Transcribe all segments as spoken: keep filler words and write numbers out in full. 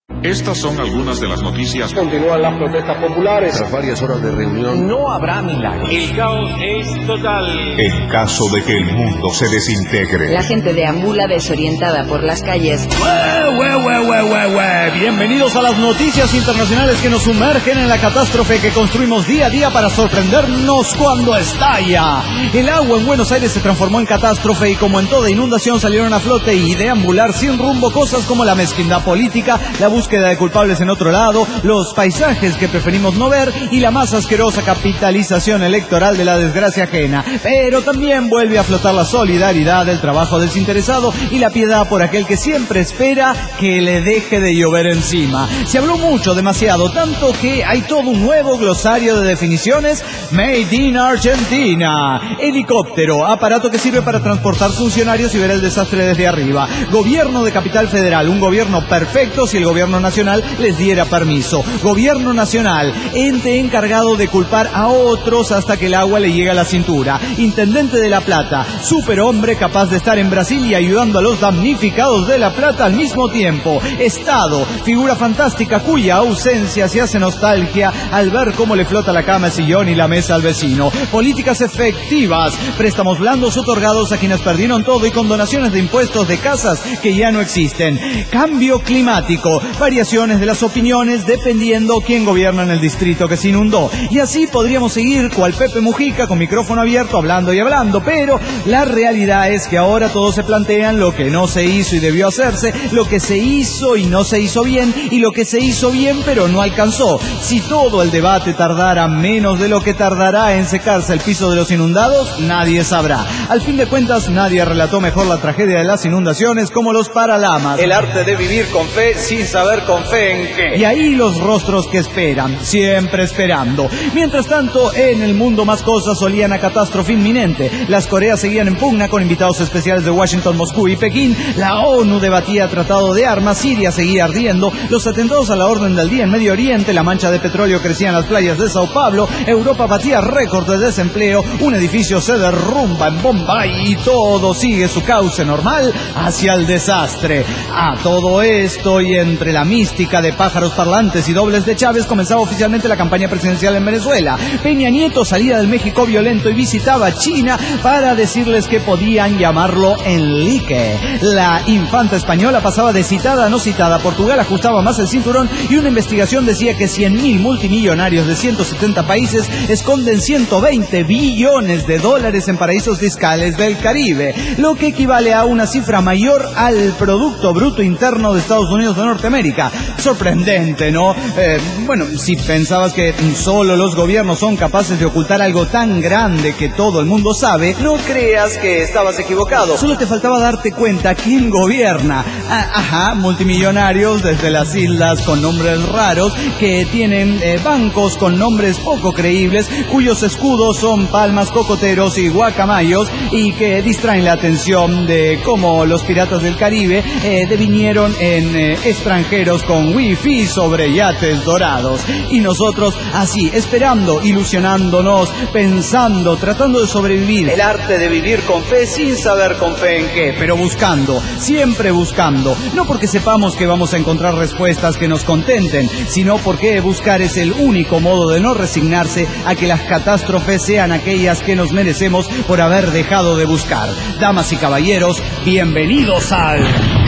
Estas son algunas de las noticias. Continúan las protestas populares. Tras varias horas de reunión, no habrá milagros. El caos es total. En caso de que el mundo se desintegre. La gente deambula desorientada por las calles. ¡Ue, ue, ue, ue, ue, ue! Bienvenidos a las noticias internacionales que nos sumergen en la catástrofe que construimos día a día para sorprendernos cuando estalla. El agua en Buenos Aires se transformó en catástrofe y como en toda inundación salieron a flote y deambular sin rumbo cosas como la mezquindad política, la búsqueda de culpables en otro lado, los paisajes que preferimos no ver y la más asquerosa capitalización electoral de la desgracia ajena. Pero también vuelve a flotar la solidaridad, el trabajo desinteresado y la piedad por aquel que siempre espera que le deje de llover encima. Se habló mucho, demasiado, tanto que hay todo un nuevo glosario de definiciones. Made in Argentina. Helicóptero, aparato que sirve para transportar funcionarios y ver el desastre desde arriba. Gobierno de Capital Federal, un gobierno perfecto si el gobierno nacional les diera permiso. Gobierno nacional, ente encargado de culpar a otros hasta que el agua le llegue a la cintura. Intendente de La Plata, superhombre capaz de estar en Brasil y ayudando a los damnificados de La Plata al mismo tiempo. Estado, figura fantástica cuya ausencia se hace nostalgia al ver cómo le flota la cama, el sillón y la mesa al vecino. Políticas efectivas, préstamos blandos otorgados a quienes perdieron todo y condonaciones de impuestos de casas que ya no existen. Cambio climático, variaciones de las opiniones dependiendo quién gobierna en el distrito que se inundó. Y así podríamos seguir cual Pepe Mujica con micrófono abierto hablando y hablando, pero la realidad es que ahora todos se plantean lo que no se hizo y debió hacerse, lo que se hizo y no se hizo bien y lo que se hizo bien pero no alcanzó. Si todo el debate tardara menos de lo que tardará en secarse el piso de los inundados, nadie sabrá. Al fin de cuentas, nadie relató mejor la tragedia de las inundaciones como los Paralamas. El arte de vivir con fe sin saber con fe en qué. Y ahí los rostros que esperan, siempre esperando. Mientras tanto, en el mundo más cosas olían a catástrofe inminente. Las Coreas seguían en pugna con invitados especiales de Washington, Moscú y Pekín. La ONU debatía tratado de armas. Siria seguía ardiendo. Los atentados a la orden del día en Medio Oriente. La mancha de petróleo crecía en las playas de Sao Paulo. Europa batía récord de desempleo. Un edificio se derrumba en Bombay y todo sigue su cauce normal hacia el desastre. A todo esto y entre la mística de pájaros parlantes y dobles de Chávez comenzaba oficialmente la campaña presidencial en Venezuela. Peña Nieto salía del México violento y visitaba China para decirles que podían llamarlo Enrique. La infanta española pasaba de citada a no citada. Portugal ajustaba más el cinturón y una investigación decía que cien mil multimillonarios de ciento setenta países esconden ciento veinte billones de dólares en paraísos fiscales del Caribe, lo que equivale a una cifra mayor al Producto Bruto Interno de Estados Unidos de Norteamérica. Sorprendente, ¿no? Eh, bueno, si pensabas que solo los gobiernos son capaces de ocultar algo tan grande que todo el mundo sabe, no creas que estabas equivocado. Solo te faltaba darte cuenta quién gobierna. Ah, ajá, multimillonarios desde las islas con nombres raros que tienen eh, bancos con nombres poco creíbles, cuyos escudos son palmas, cocoteros y guacamayos y que distraen la atención de cómo los piratas del Caribe eh, devinieron en eh, extranjeros con wifi sobre yates dorados. Y nosotros así, esperando, ilusionándonos, pensando, tratando de sobrevivir. El arte de vivir con fe sin saber con fe en qué, pero buscando, siempre buscando. No porque sepamos que vamos a encontrar respuestas que nos contenten, sino porque buscar es el único modo de no resignarse a que las catástrofes sean aquellas que nos merecemos por haber dejado de buscar. Damas y caballeros, bienvenidos al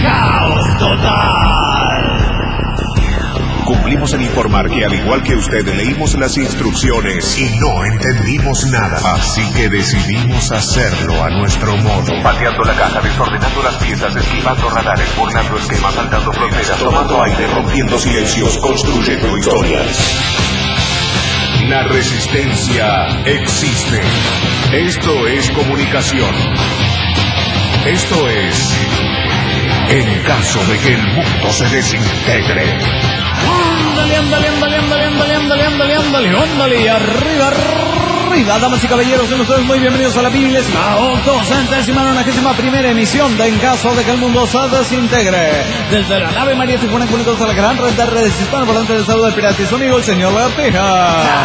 Caos Total. Cumplimos en informar que al igual que usted leímos las instrucciones y no entendimos nada. Así que decidimos hacerlo a nuestro modo. Pateando la caja, desordenando las piezas, esquivando radares, burlando esquemas, saltando fronteras, tomando aire, rompiendo silencios, construyendo historias. La resistencia existe. Esto es comunicación. Esto es en caso de que el mundo se desintegre. Ándale, ándale, ándale, ándale, ándale, ándale, ándale, ándale, ándale, arriba, arriba, damas y caballeros, sean ustedes muy bienvenidos a la vigésima octocentésima nonagésima primera emisión de En caso de que el mundo se desintegre. Desde la nave María Tijuana, conectados a la gran red de redes hispanoparlantes del saludo del pirata y su amigo, el señor Lagartija.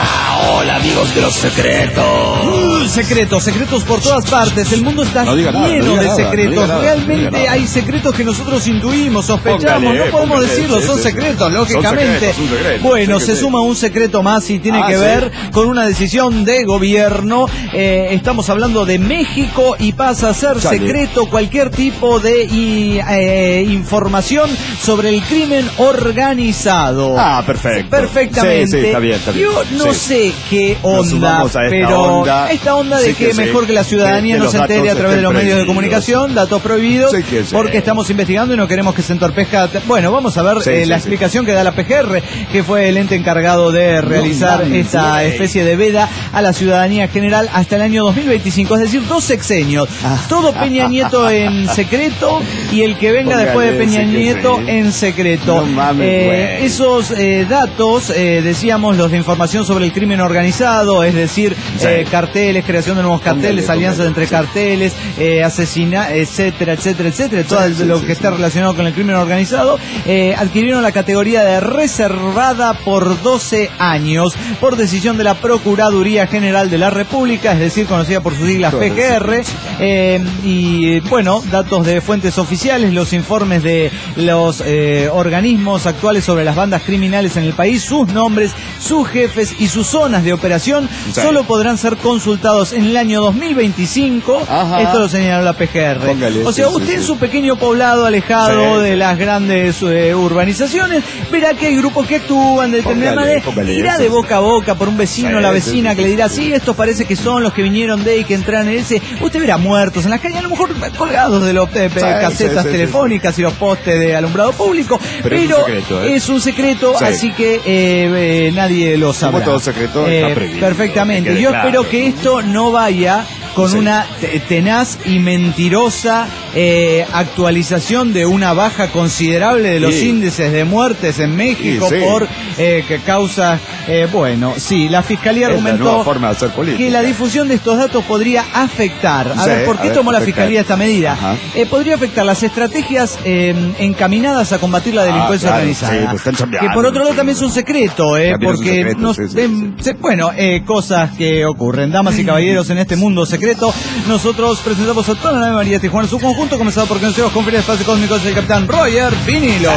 Hola, amigos de los secretos. Uh, secretos, secretos por todas partes. El mundo está no diga nada, lleno no diga de nada, secretos. no diga nada, Realmente no diga nada. hay secretos que nosotros intuimos, sospechamos, Póngale, no podemos póngale, decirlo, sí, son sí, secretos, sí. lógicamente. Son secretos, un secreto, bueno, sí, se sí. suma un secreto más y tiene Ah, que ¿sí? ver con una decisión de gobierno. Eh, estamos hablando de México y pasa a ser Chale. secreto cualquier tipo de y, eh, información sobre el crimen organizado. Ah, perfecto. Perfectamente. Sí, sí, está bien, está bien. Yo no Sí. sé qué Nos onda, sumamos a esta pero onda. esta onda de Sí que que sí. mejor que la ciudadanía Que- que no se los entere a datos través de los estén medios de prohibidos. comunicación, datos prohibidos, Sí que sí. porque estamos investigando y no queremos que se entorpezca. Bueno, vamos a ver Sí, eh, sí, la sí. explicación que da la P G R, que fue el ente encargado de realizar mames, esta güey. especie de veda a la ciudadanía general hasta el año dos mil veinticinco, es decir, dos sexenios. Ah. Todo Peña Nieto en secreto y el que venga Póngale, después de Peña sí que Nieto sí. en secreto. No mames, Eh, güey. esos eh, datos, eh, decíamos, los de información sobre el crimen organizado, es decir, Sí. eh, carteles, creación de nuevos carteles, Póngale, alianzas póngale, entre sí. carteles, eh, asesina, etcétera, etcétera, etcétera, todo Sí, sí, lo sí, que sí. está relacionado con el crimen organizado, eh, adquirieron la categoría de reservada por doce años por decisión de la Procuraduría General de la República, es decir, conocida por sus siglas P G R, eh, y bueno, datos de fuentes oficiales, los informes de los eh, organismos actuales sobre las bandas criminales en el país, sus nombres, sus jefes y sus zonas de operación, Sí. solo podrán ser consultados en el año dos mil veinticinco. Ajá. Esto lo señaló la P G R. Póngale, o sea, sí, usted sí, en sí. su pequeño poblado alejado Sí. de las grandes eh, urbanizaciones, verá que hay grupos que actúan de determinada Póngale, manera, póngale, irá sí, de sí. boca a boca por un vecino o Sí, la sí, vecina sí, que sí, le dirá, sí. sí, estos parece que son los que vinieron de y que entraron en ese. Usted verá muertos en las calles, a lo mejor colgados de los eh, Sí, casetas sí, sí, telefónicas y los postes de alumbrado público, Pero es un secreto, ¿eh? es un secreto, Sí. así que eh, eh, nadie lo sabrá. todo secreto, está prohibido, Perfectamente. que quede Yo claro. espero que esto no vaya con Sí. una te- tenaz y mentirosa eh, actualización de una baja considerable de los Sí. índices de muertes en México Sí, sí. por eh, que causas, eh, bueno, sí, la Fiscalía Es la argumentó nueva forma de hacer política. que la difusión de estos datos podría afectar. A Sí, ver, ¿por a qué ver, tomó la afectar. Fiscalía esta medida? Ajá. Eh, podría afectar las estrategias eh, encaminadas a combatir la delincuencia Ah, claro, organizada. sí, pues están chambeando, que por otro lado sí. también es un secreto, eh, También es un porque secreto, nos, sí, sí, dem- sí. se- bueno, eh, cosas que ocurren. Damas y caballeros, en este mundo secreto, nosotros presentamos a toda la nave María Tijuana en su conjunto, comenzado por conocidos conferencias de espacio cósmicos del capitán Roger Pinilo.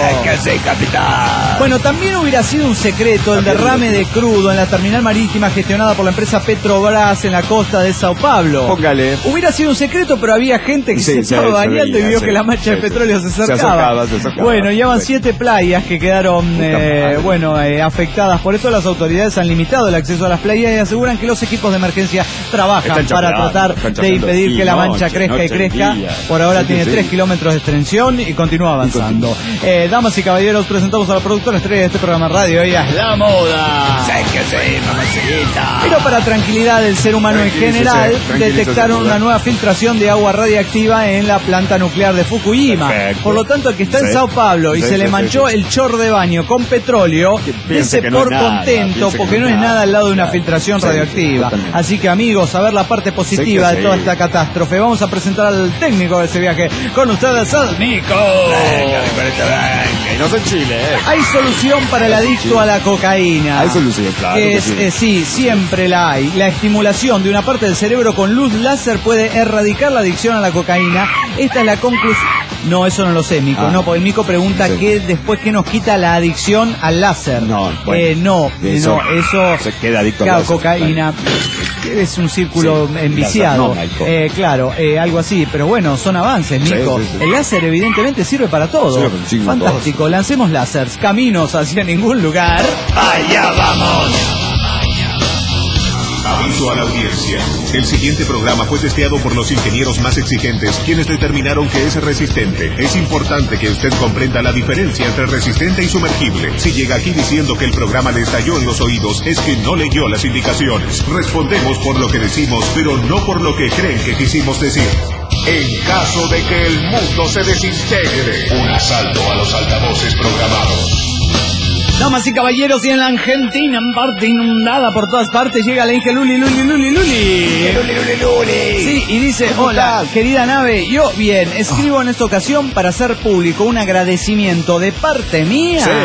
capitán. Bueno, también hubiera sido un secreto el derrame de crudo en la terminal marítima gestionada por la empresa Petrobras en la costa de Sao Paulo. Póngale. Hubiera sido un secreto, pero había gente que Sí, se sí, estaba se bañando veía, y vio sí, que la mancha sí, de sí. petróleo se Se acercaba. acercaba, se acercaba. Bueno, ya van Sí. siete playas que quedaron eh, madre. bueno eh, afectadas. Por eso las autoridades han limitado el acceso a las playas y aseguran que los equipos de emergencia trabajan Están para chambeando, tratar están de chambeando impedir día que la y mancha noche, crezca y noche y crezca. día. Por ahora Sí, tiene sí. tres kilómetros de extensión y continúa avanzando. Eh, damas y caballeros, presentamos a la productora estrella de este programa de radio. Ella es la moda. Pero para tranquilidad del ser humano en Tranquilícese, general, tranquilícese, detectaron moda. una nueva filtración de agua radiactiva en la planta nuclear de Fukushima. Perfecto. Por lo tanto, al que está en Sí. Sao Paulo y Sí, se sí, le sí, manchó sí. el chor de baño con petróleo, piense ese que no es por nada, contento, piense que porque no no es es nada nada, al lado de una claro. filtración Sí, radioactiva. totalmente. Así que amigos, a ver la parte positiva Sí que de toda sí. esta catástrofe. Vamos a presentar al técnico de ese viaje. Con ustedes, al Nico. Y no en Chile, eh. Hay solución para el adicto a la cocaína. Hay solución, claro Que que es, sí. eh, sí, siempre la hay. La estimulación de una parte del cerebro con luz láser puede erradicar la adicción a la cocaína. Esta es la conclusión. No, eso no lo sé, Mico. Ah. No, porque Mico pregunta Sí. qué después que nos quita la adicción al láser. No, bueno. Eh, no, Eso- no, eso. se queda adicto al claro, láser, cocaína. Es un círculo Sí, enviciado. láser, no, Mico. Eh, claro, eh, algo así. Pero bueno, son avances, Sí, Mico. sí, sí. El láser evidentemente sirve para todo. Sirve para un chingo de Fantástico. Lancemos láseres. Caminos hacia ningún lugar. Allá vamos. Aviso a la audiencia. El siguiente programa fue testeado por los ingenieros más exigentes, quienes determinaron que es resistente. Es importante que usted comprenda la diferencia entre resistente y sumergible. Si llega aquí diciendo que el programa le estalló en los oídos, es que no leyó las indicaciones. Respondemos por lo que decimos, pero no por lo que creen que quisimos decir. En caso de que el mundo se desintegre, un asalto a los altavoces programados. Damas y caballeros, y en la Argentina, en parte inundada por todas partes, llega la Inge Luli, Luli, Luli, Luli. Luli, Luli, Luli. Sí, y dice, ¿Cómo hola, estás? querida nave, yo bien, escribo en esta ocasión para hacer público un agradecimiento de parte mía Sí.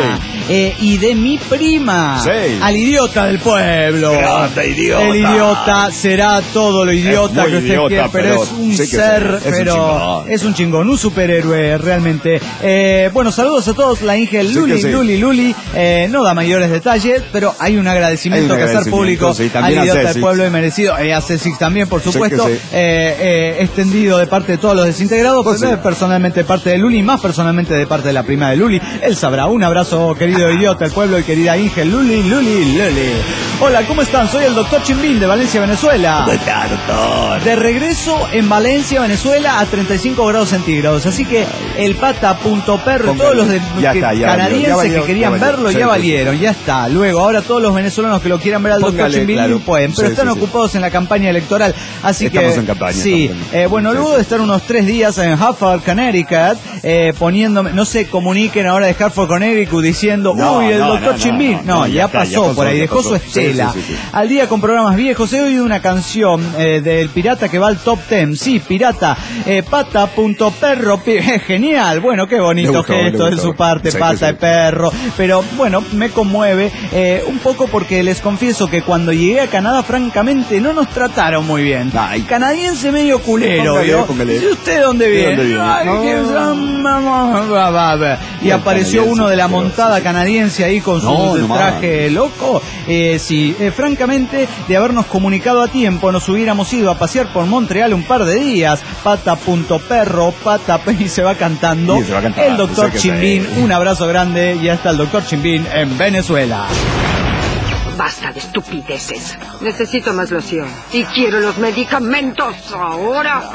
eh, y de mi prima, Sí. al idiota del pueblo. Grande idiota. El idiota será todo lo idiota muy que usted idiota, quiera, pero, pero es un sí que ser, sí, es un pero chingón. es un chingón, un superhéroe realmente. Eh, bueno, saludos a todos, la Ingel Sí Luli, que sí. Luli, Luli, eh, no da mayores detalles, pero hay un agradecimiento Hay un que hacer agradecimiento, público sí, al también a idiota del Ceci. pueblo y merecido, eh, a Ceci también, por Sí que supuesto, sí. eh, eh, extendido de parte de todos los desintegrados, Pues pero sí. personalmente de parte de Luli, más personalmente de parte de la prima de Luli. Él sabrá. Un abrazo, querido idiota del pueblo y querida Ingel Luli, Luli, Luli. Hola, ¿cómo están? Soy el doctor Chimbín de Valencia, Venezuela. ¿Cómo está, doctor? De regreso en Valencia, Venezuela, a treinta y cinco grados centígrados. Así que el pata punto perro, Póngale. todos los de, Ya que- está, ya canadienses valió, ya que valió, querían ya valió. verlo, Sí, ya sí, valieron, ya está. Luego, ahora todos los venezolanos que lo quieran ver al doctor Póngale, Chimbín claro. pueden, pero Sí, están sí, sí. ocupados en la campaña electoral. Así Estamos que, en campaña, sí. estamos en- Eh, bueno, sí, luego sí. de estar unos tres días en Hartford, Connecticut, eh, poniéndome, no se comuniquen ahora de Hartford, Connecticut diciendo, No, uy, el no, doctor no, Chimbín. no, No, no, ya, ya está, pasó, ya pasó, por ahí, ya dejó pasó. su Sí, sí, estela. sí, sí. Al día con programas viejos, he oído una canción eh, del pirata que va al top ten. Sí, pirata, eh, pata punto perro, pi- genial. Bueno, qué bonito Le gustó, gesto le de gustó. su parte, Sí, pata que sí. de perro. Pero bueno, me conmueve eh, un poco porque les confieso que cuando llegué a Canadá, francamente, no nos trataron muy bien. Ay. Canadiense medio culero, Póngale, ¿vio? póngale. ¿Y usted dónde ¿De viene? dónde viene? Ay, No. que son- vamos, va, va, va. Y Bien apareció canadiense, uno de la pero montada sí, sí. canadiense ahí con su No, no más. traje loco. Eh, sí, eh, francamente, de habernos comunicado a tiempo, nos hubiéramos ido a pasear por Montreal un par de días. Pata punto perro, pata pe- y se va cantando. Y se va cantando, El doctor sé que Chimbín, sí. un abrazo grande. Y hasta el doctor Chimbín en Venezuela. Basta de estupideces. Necesito más loción. Y quiero los medicamentos ahora.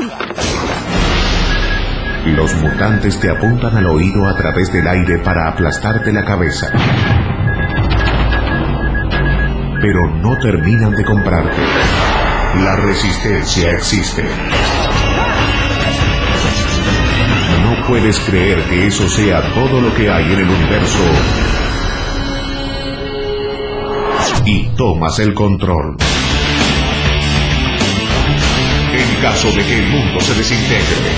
Los mutantes te apuntan al oído a través del aire para aplastarte la cabeza. Pero no terminan de comprarte. La resistencia existe. No puedes creer que eso sea todo lo que hay en el universo. Y tomas el control. En caso de que el mundo se desintegre.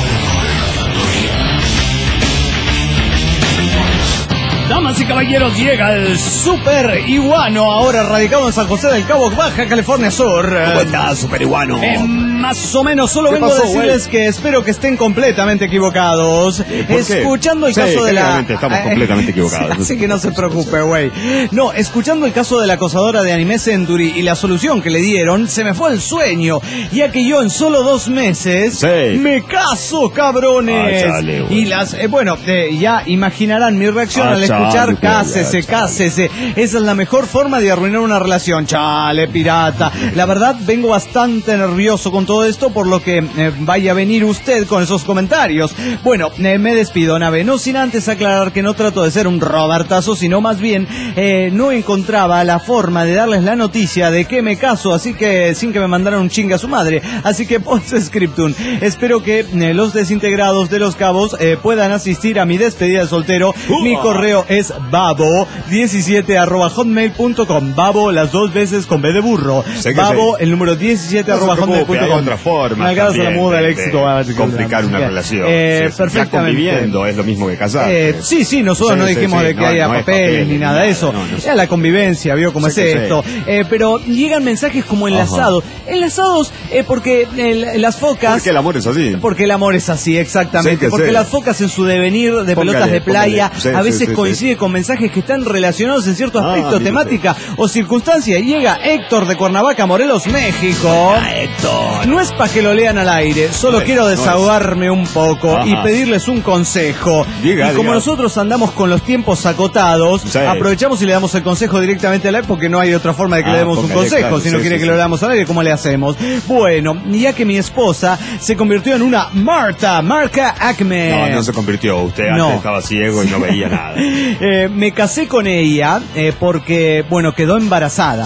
Damas y caballeros, llega el Super Iguano, ahora radicado en San José del Cabo, Baja California Sur. ¿Cómo está, super iguano? Eh, más o menos, solo ¿Qué vengo pasó, a decirles que espero que estén completamente equivocados. ¿por qué? Escuchando el Sí, caso de la... claramente estamos completamente equivocados. Así que no se preocupe, güey. No, escuchando el caso de la acosadora de Anime Century y la solución que le dieron, se me fue el sueño, ya que yo en solo dos meses Sí. me caso, cabrones. Ah, chale, güey. y las, eh, bueno, eh, ya imaginarán mi reacción Ah, al chale, escuchar güey, cásese, ah, chale. cásese. Esa es la mejor forma de arruinar una relación. Chale, pirata. La verdad, vengo bastante nervioso con todo esto, por lo que eh, vaya a venir usted con esos comentarios. Bueno, eh, me despido, nave. No sin antes aclarar que no trato de ser un robertazo, sino más bien eh, no encontraba la forma de darles la noticia de que me caso, así que sin que me mandaran un chinga a su madre. Así que post scriptum. Espero que eh, los desintegrados de Los Cabos eh, puedan asistir a mi despedida de soltero. Mi correo es babo diecisiete arroba hotmail punto com. Babo las dos veces con B de burro. Sé que Babo sí. el número diecisiete No se arroba hotmail preocupe, punto hay com. otra forma Me alcanza la también muda, el de- éxito. de complicar una Bien. relación. Eh, Sí, sí. Ya perfectamente. conviviendo es lo mismo que casar. Eh, sí, sí, nosotros Sí, no sí, dijimos sí, de que no, haya no es papeles papel, ni nada de eso. no, no sé. Era la convivencia, vio cómo Sí es que sí. esto. Eh, pero llegan mensajes como enlazados. Enlazados eh, porque el- las focas... Porque el amor es así. Porque el amor es así, exactamente. Sí que porque sí. las focas en su devenir de Póngale, pelotas de playa póngale. Sí, a sí, veces sí, coincide con mensajes que están relacionados en cierto Ah, aspecto, mire temática o circunstancia. Llega Héctor de Cuernavaca, Morelos, México. Héctor. No es para que lo lean al aire, solo No es, quiero no es. desahogarme un poco Ajá. y pedirles un consejo. Diga, y como diga. nosotros andamos con los tiempos acotados, Sí. aprovechamos y le damos el consejo directamente al aire porque no hay otra forma de que Ah, le demos un póngale, consejo. claro, si no sí, quiere sí, que sí. lo leamos al aire, ¿cómo le hacemos? Bueno, ya que mi esposa se convirtió en una Marta, Marca Acme. No, no se convirtió. Usted No. antes estaba ciego y no veía nada. Eh, me casé con ella eh, porque, bueno, quedó embarazada. Ah.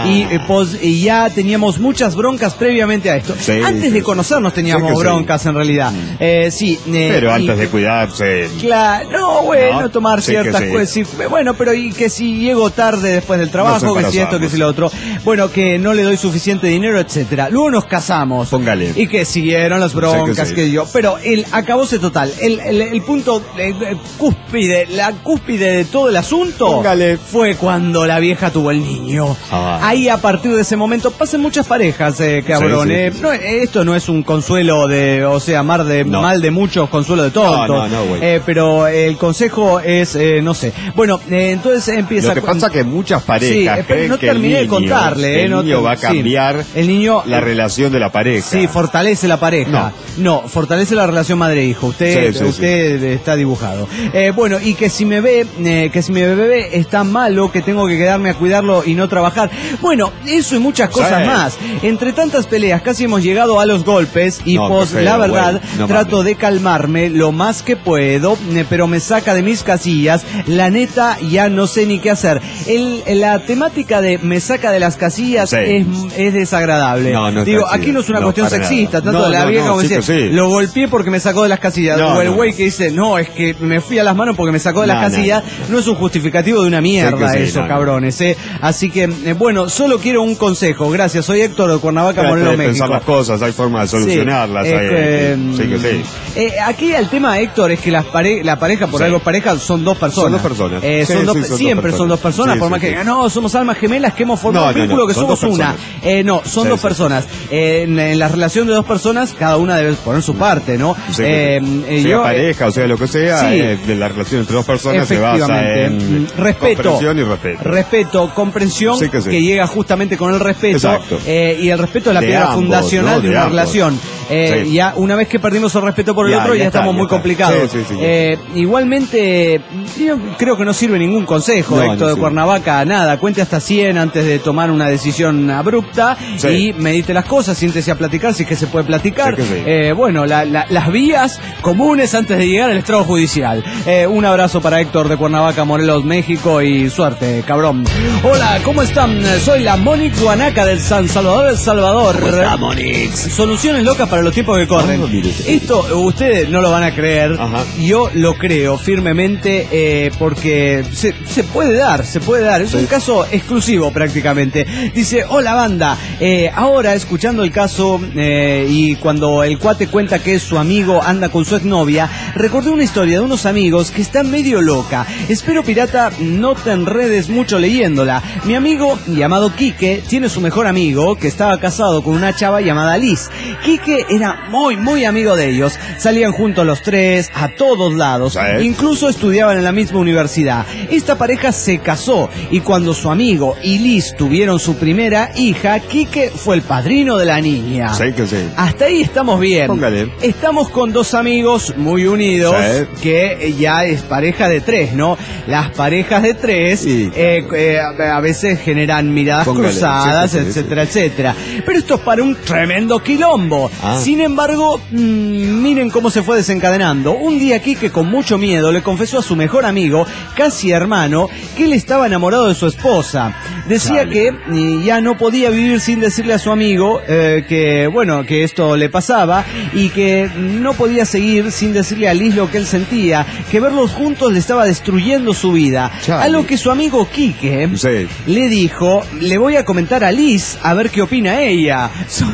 Ah. Y, eh, pos, y ya teníamos muchas broncas previamente a esto. Sí, antes sí, de sí. conocernos teníamos Sí que broncas sí. en realidad. Eh, sí. Eh, Pero y- antes de cuidarse. Claro, no, bueno, ¿No? tomar Sí ciertas que sí. cosas. Sí, bueno, pero y que si llego tarde después del trabajo, No que se si esto, que si lo otro. Bueno, que no le doy suficiente dinero, etcétera. Luego nos casamos. Póngale. Y que siguieron las broncas, Sí que sí. que yo. Pero el acabose total, el, el, el punto eh, eh, cúspide, la cúspide de todo el asunto Póngale. fue cuando la vieja tuvo el niño. Ah. Ahí a partir de ese momento pasan muchas parejas, eh, cabrón. Sí, sí, eh. sí. No, esto no es un consuelo de, o sea, mar de, No. mal de muchos, consuelo de tontos. No, no, no, güey. Eh, pero el consejo es, eh, no sé. Bueno, eh, entonces empieza... Lo que pasa es que muchas Sí, parejas eh, pero creen no que el terminé de niño, contarle. eh, el no niño te- va a sí. cambiar El niño... la relación de la pareja. Sí, fortalece la pareja. No, fortalece la relación madre-hijo. Usted, Sí, sí, usted está dibujado. Eh, bueno, y que si me ve, eh, que si mi bebé está malo, que tengo que quedarme a cuidarlo y no trabajar. Bueno, eso y muchas cosas Sí. más. Entre tantas peleas, casi hemos llegado a los golpes y No, pues qué feo, la verdad, güey. No trato mames. de calmarme lo más que puedo, eh, pero me saca de mis casillas. La neta, ya no sé ni qué hacer. El, la temática de me saca de las casillas Sí. es, es desagradable. No, no es Digo, casilla. aquí no es una No, cuestión para sexista, nada. tanto No, de la no, vieja no, como sí decir, que sí. lo golpeé porque me sacó de las casillas. No, o el no, güey no. que dice, no, es que me fui a las manos porque me sacó de las No, no, casillas. No, es un justificativo de una mierda Sí que sí, eso, no, no. cabrones. ¿eh? Así que, eh, bueno, solo quiero un consejo. Gracias, soy Héctor de Cuernavaca, Trate Morelos, de pensar México. las cosas, hay formas de solucionarlas. Sí, hay- es que, sí que sí. eh, aquí el tema, Héctor, es que las pare la pareja, por Sí. algo pareja, son dos personas. Son dos personas. Eh, Sí, son sí, dos, son dos siempre personas. son dos personas, Sí, por sí, más que sí. digan, no, somos almas gemelas que hemos formado No, un no, vínculo no, que son somos dos una. personas. Eh, no, son Sí, dos sí. personas. Eh, en, en la relación de dos personas, cada una debe poner su parte, ¿no? Sí, Eh, sí. eh, sea yo, eh, pareja, o sea, lo que sea, sí. eh, de la relación entre dos personas se basa Efectivamente. en Mm, respeto, comprensión y respeto. respeto, comprensión, Sí que sí. llega justamente con el respeto. Exacto. eh, y el respeto es la De piedra ambos, fundacional ¿no? de, De una ambos. relación. Eh, Sí. Ya una vez que perdimos el respeto por el Ya, otro, ya, ya está, estamos ya muy está. complicados. Sí, sí, sí, ya Eh, igualmente, yo creo que no sirve ningún consejo, No, Héctor no de sirve. Cuernavaca, nada. Cuente hasta cien antes de tomar una decisión abrupta Sí. y medite las cosas, siéntese a platicar si es que se puede platicar. Sí que sí. Eh, bueno, la- la- las vías comunes antes de llegar al estrado judicial. Eh, un abrazo para Héctor de Cuernavaca, Morelos, México y suerte, cabrón. Hola, ¿cómo están? Soy la Mónica Guanaca del San Salvador, El Salvador. ¿Cómo está, Monix? Soluciones locas para los tiempos que corren. Oh, mire. Esto ustedes no lo van a creer. Ajá. Yo lo creo firmemente eh, porque se, se puede dar, se puede dar. Es Sí. un caso exclusivo prácticamente. Dice, hola banda, eh, ahora escuchando el caso eh, y cuando el cuate cuenta que su amigo anda con su exnovia, recordé una historia de unos amigos que están medio loca. Espero, pirata, no te enredes mucho leyéndola. Mi amigo, llamado Quique, tiene su mejor amigo que estaba casado con una chava llamada Liz. Quique era muy, muy amigo de ellos. Salían juntos los tres, a todos lados. Sí. Incluso estudiaban en la misma universidad. Esta pareja se casó y cuando su amigo y Liz tuvieron su primera hija, Quique fue el padrino de la niña. Sí que sí. Hasta ahí estamos bien. Póngale. Estamos con dos amigos muy unidos, Sí. que ya es pareja de tres, ¿no? Las parejas de tres Sí. eh, eh, a veces generan miradas Póngale. cruzadas, Sí, sí, sí, etcétera, etcétera. Pero esto es para un tremendo quilombo. Ah. Sin embargo, mmm, miren cómo se fue desencadenando. Un día Quique, con mucho miedo, le confesó a su mejor amigo, casi hermano, que él estaba enamorado de su esposa. Decía Chale. que eh, ya no podía vivir sin decirle a su amigo eh, que, bueno, que esto le pasaba y que no podía seguir sin decirle a Liz lo que él sentía, que verlos juntos le estaba destruyendo su vida. Chale. A lo que su amigo Quique Sí. le dijo, le voy a comentar a Liz a ver qué opina ella.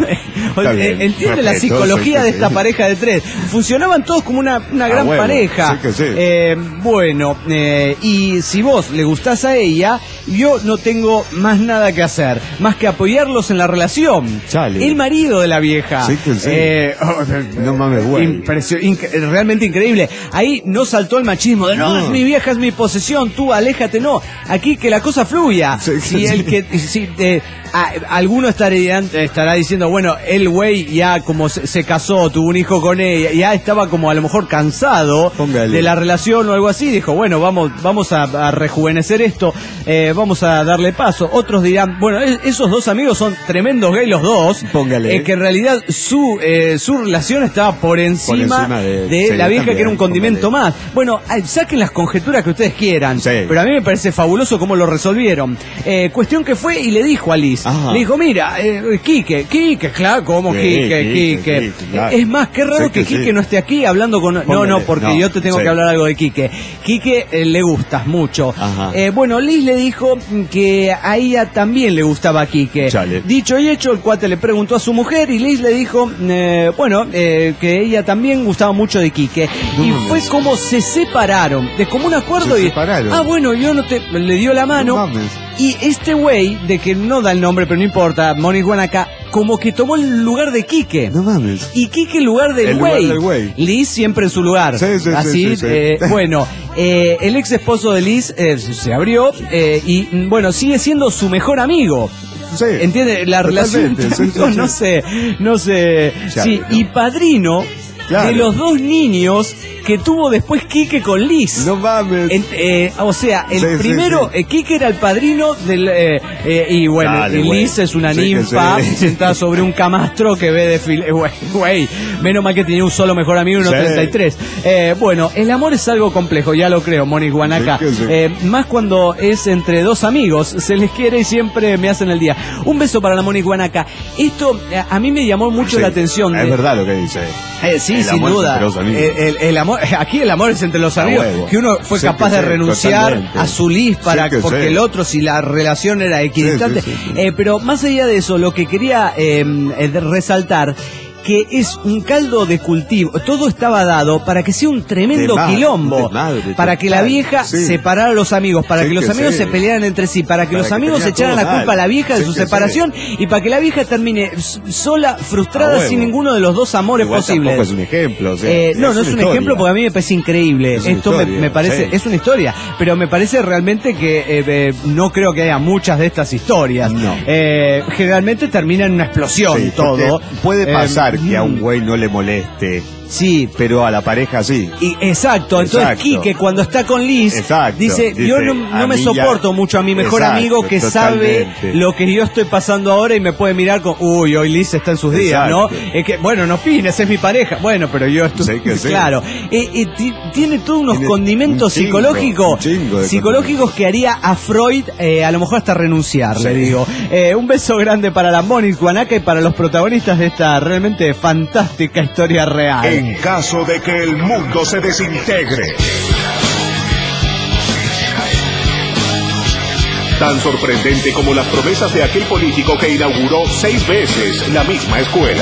Está bien. Entiende la Respeto, psicología sí, de sí. esta pareja de tres. Funcionaban todos como una, una gran bueno, pareja. sí que sí. Eh, bueno, eh, y si vos le gustás a ella, yo no tengo más nada que hacer, más que apoyarlos en la relación. Chale. El marido de la vieja. Sí que sí. Eh, No mames, güey. impresio- inc- realmente increíble. Ahí no saltó el machismo de no, No. es mi vieja, es mi posesión, tú aléjate, no. Aquí que la cosa fluya. Sí, Si sí. el que si, eh, a- alguno estará, estará diciendo, bueno, el güey ya como se, se casó, tuvo un hijo con ella, ya estaba como a lo mejor cansado Póngale. de la relación o algo así, dijo, bueno, vamos, vamos a, a rejuvenecer esto, eh, vamos vamos a darle paso. Otros dirán, bueno, es, esos dos amigos son tremendos gays los dos. Póngale. Eh, que en realidad su eh, su relación estaba por encima, por encima de, de sí, la vieja, también, que era un condimento póngale. más. Bueno, saquen las conjeturas que ustedes quieran, sí. pero a mí me parece fabuloso cómo lo resolvieron. Eh, cuestión que fue y le dijo a Liz, Ajá. le dijo, mira, eh, Quique, Quique, claro, ¿cómo sí, Quique, Quique? Quique, Quique claro. Es más, qué raro sí, que, que Quique sí. no esté aquí hablando con... Póngale. No, no, porque no, yo te tengo sí. que hablar algo de Quique. Quique eh, le gustas mucho. Eh, bueno, Liz le dijo que a ella también le gustaba a Quique. Chale. Dicho y hecho, el cuate le preguntó a su mujer y Liz le dijo, eh, bueno, eh, que ella también gustaba mucho de Quique. No, y fue no. como se separaron, de común acuerdo. Se y separaron. Ah, bueno, yo no te... Le dio la mano. No y este güey, de que no da el nombre, pero no importa, Moniz Guanaca, como que tomó el lugar de Quique. No mames. Y Quique el lugar del güey. Liz siempre en su lugar. Sí, sí, Así, sí, sí, sí. Eh, bueno, eh, el ex esposo de Liz eh, se abrió eh, y, bueno, sigue siendo su mejor amigo. Sí, ¿entiende? La relación entre sí, sí, no sí. sé, no sé. Ya, sí, no. Y padrino claro. de los dos niños que tuvo después Quique con Liz. No mames. En, eh, o sea, el sí, primero, sí, sí. Eh, Quique era el padrino del... Eh, eh, y bueno, Dale, y Liz es una sí, ninfa sentada sobre un camastro que ve desfile. Güey, güey, menos mal que tenía un solo mejor amigo, uno treinta y tres. Eh, bueno, el amor es algo complejo, ya lo creo, Moniz Guanaca. Sí, sí. Eh, más cuando es entre dos amigos, se les quiere y siempre me hacen el día. Un beso para la Moniz Guanaca. Esto eh, a mí me llamó mucho sí, la atención. Es de, verdad lo que dice. Eh, sí, el sin duda. El, el, el amor, aquí el amor es entre los amigos. Que uno fue sí, capaz de sí, renunciar totalmente. a su Liz para sí, porque sí. el otro, si la relación era equidistante. Sí, sí, sí, sí. Eh, pero más allá de eso, lo que quería eh, resaltar, que es un caldo de cultivo. Todo estaba dado para que sea un tremendo de quilombo. De madre, de para que la vieja sí. separara a los amigos, para sí, que los que amigos sí. se pelearan entre sí, para que para los que amigos echaran la culpa mal. a la vieja sí, de su separación sí. y para que la vieja termine sola, frustrada, sin ninguno de los dos amores Igual posibles. Tampoco es un ejemplo. O sea, eh, no, no es, es un ejemplo porque a mí me parece increíble. Es Esto me, me parece, sí. es una historia, pero me parece realmente que eh, eh, no creo que haya muchas de estas historias. No. Eh, generalmente termina en una explosión sí, todo. Puede pasar. Eh, que a un güey no le moleste. Sí, pero a la pareja sí. Y, exacto, entonces exacto. Quique cuando está con Liz exacto. dice, dice, yo no, no me soporto ya... mucho a mi mejor exacto, amigo que totalmente. sabe lo que yo estoy pasando ahora y me puede mirar con, uy, hoy Liz está en sus días, exacto. ¿no? Es que, bueno, no opines, es mi pareja. Bueno, pero yo estoy, sí claro. Eh, eh, tiene todos unos tiene condimentos un chingo, psicológicos, un psicológicos que haría a Freud, eh, a lo mejor hasta renunciar, sí. le digo. Eh, un beso grande para la Moniz Guanaca y para los protagonistas de esta realmente fantástica historia real. En caso de que el mundo se desintegre. Tan sorprendente como las promesas de aquel político que inauguró seis veces la misma escuela.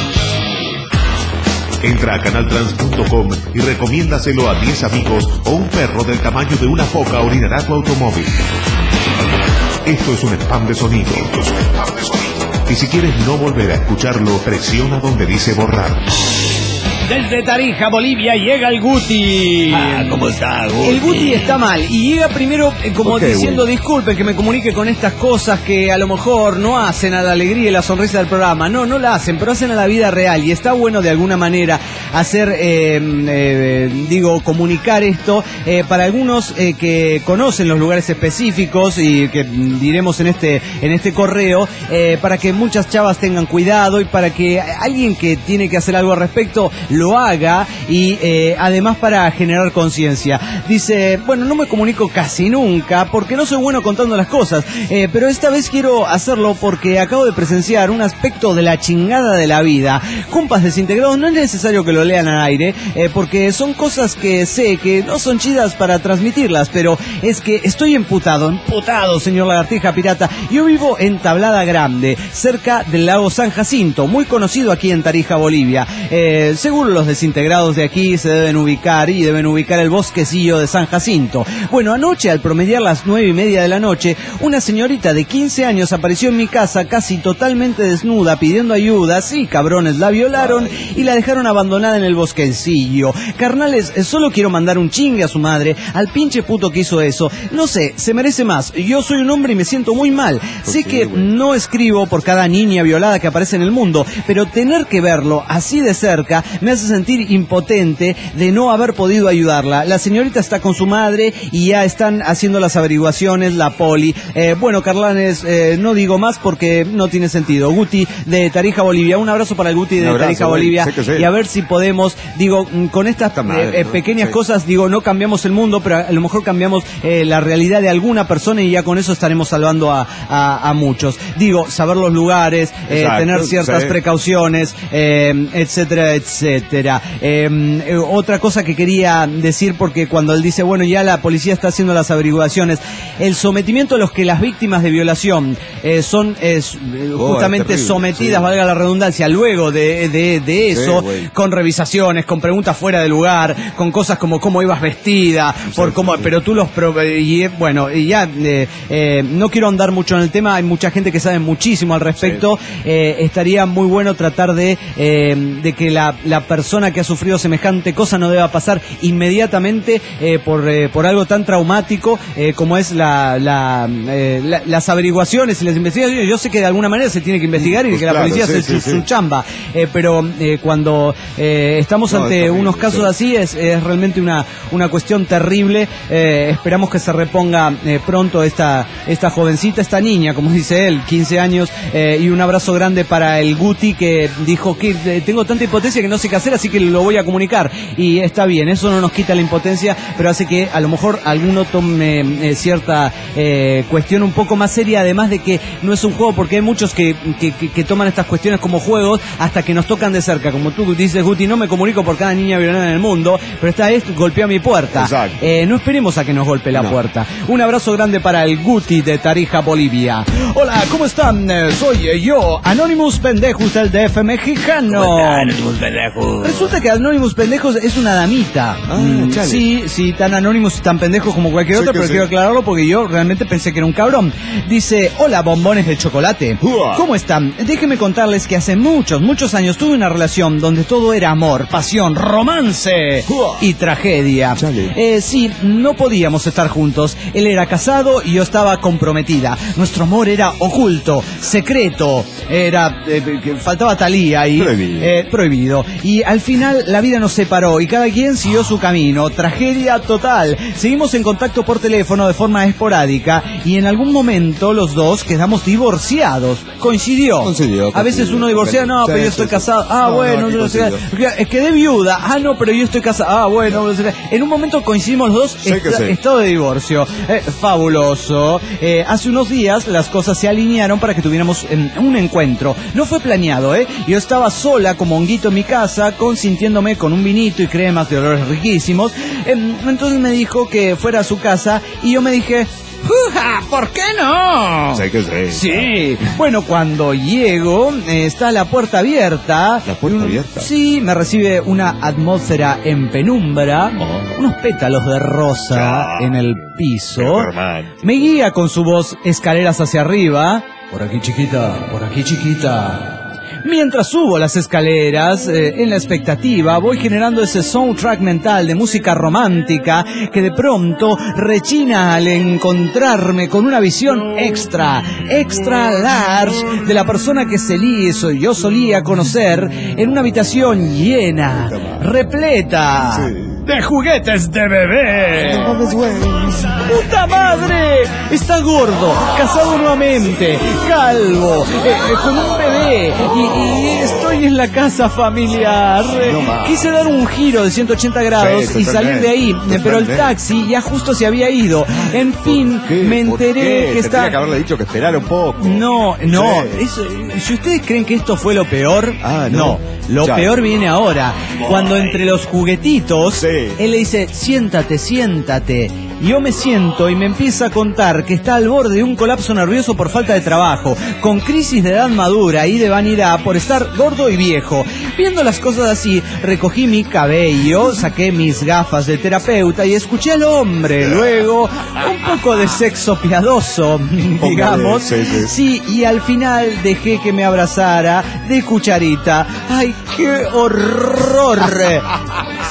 Entra a canal trans punto com y recomiéndaselo a diez amigos o un perro del tamaño de una foca orinará tu automóvil. Esto es un spam de sonido. Esto es un spam de sonido. Y si quieres no volver a escucharlo, presiona donde dice borrar. Desde Tarija, Bolivia, llega el Guti. Ah, ¿cómo está, Guti? El Guti está mal y llega primero eh, como okay, diciendo, güey. disculpen que me comunique con estas cosas que a lo mejor no hacen a la alegría y la sonrisa del programa. No, no la hacen, pero hacen a la vida real y está bueno de alguna manera hacer, eh, eh, digo, comunicar esto eh, para algunos eh, que conocen los lugares específicos y que diremos en este, en este correo, eh, para que muchas chavas tengan cuidado y para que alguien que tiene que hacer algo al respecto lo haga y eh, además para generar conciencia. Dice, bueno, no me comunico casi nunca porque no soy bueno contando las cosas, eh, pero esta vez quiero hacerlo porque acabo de presenciar un aspecto de la chingada de la vida. Compas desintegrados, no es necesario que lo lean al aire, eh, porque son cosas que sé que no son chidas para transmitirlas, pero es que estoy emputado, emputado, señor Lagartija Pirata. Yo vivo en Tablada Grande, cerca del lago San Jacinto, muy conocido aquí en Tarija, Bolivia. Eh, seguro los desintegrados de aquí se deben ubicar y deben ubicar el bosquecillo de San Jacinto. Bueno, anoche al promediar las nueve y media de la noche, una señorita de quince años apareció en mi casa casi totalmente desnuda pidiendo ayuda. Sí, cabrones, la violaron y la dejaron abandonada en el bosquecillo. Carnales, solo quiero mandar un chingue a su madre, al pinche puto que hizo eso. No sé, se merece más. Yo soy un hombre y me siento muy mal. Sé que no escribo por cada niña violada que aparece en el mundo, pero tener que verlo así de cerca me me hace sentir impotente de no haber podido ayudarla. La señorita está con su madre y ya están haciendo las averiguaciones, la poli. Eh, bueno, Carlanes, eh, no digo más porque no tiene sentido. Guti de Tarija, Bolivia. Un abrazo para el Guti de abrazo, Tarija, Bolivia. Sé sé. Y a ver si podemos, digo, con estas madre, eh, pequeñas sí. cosas, digo, no cambiamos el mundo, pero a lo mejor cambiamos eh, la realidad de alguna persona y ya con eso estaremos salvando a, a, a muchos. Digo, saber los lugares, eh, tener ciertas sí. precauciones, eh, etcétera, etcétera. Eh, eh, otra cosa que quería decir, porque cuando él dice, bueno, ya la policía está haciendo las averiguaciones, el sometimiento a los que las víctimas de violación eh, son eh, justamente oh, es sometidas, sí. valga la redundancia, luego de, de, de eso, sí, con revisaciones, con preguntas fuera de lugar, con cosas como cómo ibas vestida, sí, por cómo, sí, sí. pero tú los pro, y bueno, y ya eh, eh, no quiero andar mucho en el tema, hay mucha gente que sabe muchísimo al respecto, sí. eh, estaría muy bueno tratar de eh, de que la, la persona que ha sufrido semejante cosa no deba pasar inmediatamente eh, por eh, por algo tan traumático eh, como es la, la, eh, la las averiguaciones y las investigaciones. Yo sé que de alguna manera se tiene que investigar y pues que claro, la policía sí, hace sí, su, sí. su chamba, eh, pero eh, cuando eh, estamos no, ante unos casos sí. así es, es realmente una una cuestión terrible. Eh, esperamos que se reponga eh, pronto esta esta jovencita, esta niña, como dice él, quince años, eh, y un abrazo grande para el Guti, que dijo que eh, tengo tanta impotencia que no sé qué hacer, así que lo voy a comunicar, y está bien, eso no nos quita la impotencia, pero hace que a lo mejor alguno tome eh, cierta eh, cuestión un poco más seria, además de que no es un juego, porque hay muchos que, que, que, que toman estas cuestiones como juegos hasta que nos tocan de cerca, como tú dices, Guti, no me comunico por cada niña violada en el mundo, pero esta vez golpea mi puerta. Eh, no esperemos a que nos golpee la no. puerta. Un abrazo grande para el Guti de Tarija, Bolivia. Hola, ¿cómo están? Soy yo, Anonymous Pendejos del D F mexicano. Anonymous Pendejos. Resulta que Anonymous Pendejos es una damita. Ah, mm, sí, sí, tan anónimos y tan pendejos como cualquier sí, otro, pero sí. quiero aclararlo porque yo realmente pensé que era un cabrón. Dice, hola bombones de chocolate. Uah. ¿Cómo están? Déjenme contarles que hace muchos, muchos años tuve una relación donde todo era amor, pasión, romance Uah. y tragedia. Eh, sí, no podíamos estar juntos. Él era casado y yo estaba comprometida. Nuestro amor era oculto, secreto, era eh, faltaba Talía y prohibido. Eh, prohibido. Y al final la vida nos separó y cada quien siguió su camino. Tragedia total. Seguimos en contacto por teléfono de forma esporádica y en algún momento los dos quedamos divorciados. Coincidió. Coincidió, coincidió. A veces uno divorcia, no, pero yo estoy casado. Ah, no, bueno, no, no, quedé viuda. Ah, no, pero yo estoy casado. Ah, bueno. En un momento coincidimos los dos, sí est- estado de divorcio. Eh, fabuloso. Eh, hace unos días las cosas se alinearon para que tuviéramos eh, un encuentro. No fue planeado, ¿eh? Yo estaba sola como honguito en mi casa, consintiéndome con un vinito y cremas de olores riquísimos. Eh, entonces me dijo que fuera a su casa y yo me dije, ¡uja! ¿Por qué no? Sí, que sí. Sí. Bueno, cuando llego, eh, está la puerta abierta. ¿La puerta abierta? Sí, me recibe una atmósfera en penumbra, oh. unos pétalos de rosa oh. en el piso. Me guía con su voz escaleras hacia arriba. Por aquí, chiquita, por aquí, chiquita. Mientras subo las escaleras, eh, en la expectativa, voy generando ese soundtrack mental de música romántica que de pronto rechina al encontrarme con una visión extra, extra large de la persona que se li- soy yo solía conocer en una habitación llena, repleta sí. de juguetes de bebé. ¡Puta madre! Está gordo, casado nuevamente, calvo, eh, eh, con un bebé y, y estoy en la casa familiar. No Quise dar un giro de ciento ochenta grados sí, y salir de ahí, eh, pero el taxi ya justo se había ido. En fin, me enteré que está... Tendría que haberle dicho que esperara un poco. No, no. Sí. Eso, si ustedes creen que esto fue lo peor, ah, no. no. Lo ya. peor viene ahora. Cuando entre los juguetitos, sí. él le dice, siéntate, siéntate. Y yo me siento y me empieza a contar que está al borde de un colapso nervioso por falta de trabajo, con crisis de edad madura y de vanidad por estar gordo y viejo. Viendo las cosas así, recogí mi cabello, saqué mis gafas de terapeuta y escuché al hombre. Luego, un poco de sexo piadoso, digamos. Sí, sí. sí, y al final dejé que me abrazara de cucharita. ¡Ay, qué horror!